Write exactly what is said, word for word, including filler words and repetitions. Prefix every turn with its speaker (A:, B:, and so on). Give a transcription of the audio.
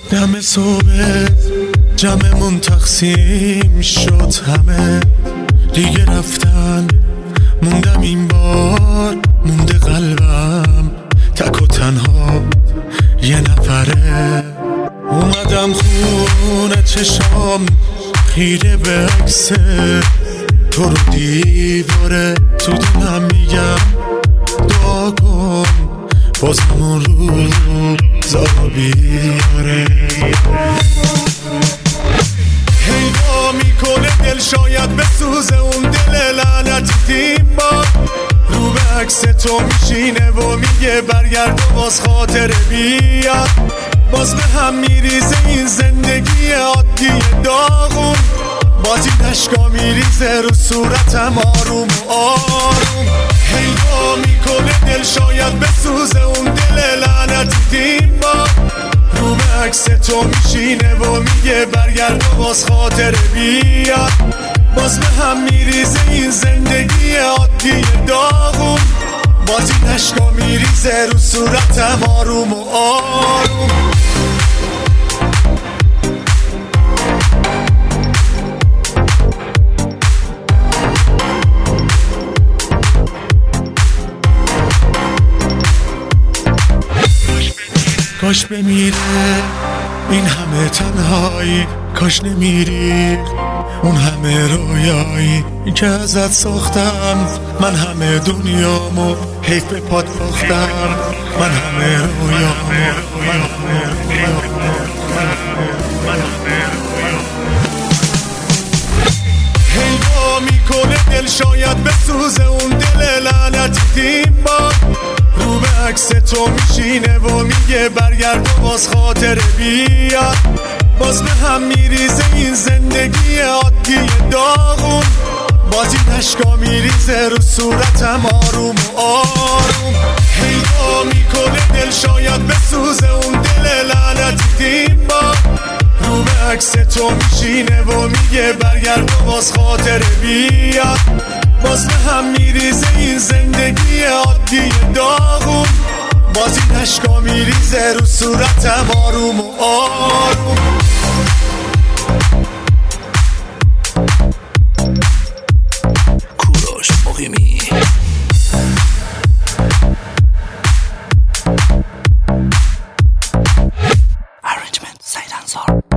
A: دم صبح جمعمون تقسیم شد، همه دیگه رفتن، موندم این بار، مونده قلبم تک و تنها یه نفره. اومدم خونه چشام خیره به عکس تو رو دیواره، تو دلم میگم دعا کن بازم اون روزا بیاره. هیوا میکنه دل شاید بسوزه اون دل لعنتیم با رو به عکس تو میشینه و میگه برگرد و باز خاطر بیاد. باز به هم میریزه این زندگی عادی داغون، باز این عشقا میریزه رو صورتم آروم و آروم. هیوا میکنه دل شاید بسوزه اون دل لعنتیم با رو به عکس تو میشینه و میگه برگرد و باز خاطر بیاد. باز به هم میریزه این زندگی عادی داغون، باز این عشقا میریزه رو صورتم آروم و آروم. کاش بمیره این همه تنهایی، کاش نمیری اون همه رویایی که ازت ساختم. من همه دنیامو حیف به پات باختم، من همه رویامو من همه رویامو من همه هیوا میکنه دل شاید بسوزه اون دل لعنتیم با رو به عکس تو میشینه و میگه برگرد و باز خاطر بیاد. باز به هم میریزه این زندگی عادی داغون، باز این عشقا میریزه رو صورتم آروم و آروم. هیوا میکنه دل شاید بسوزه اون دل لعنتیم با رو به عکس تو میشینه و میگه برگرد و باز خاطر بیاد. باز به هم میریزه این زندگی عادی داغون، باز این عشقا میریزه رو صورتم آروم و آروم.
B: کوروش مقیمی Arrangement سعید انصار.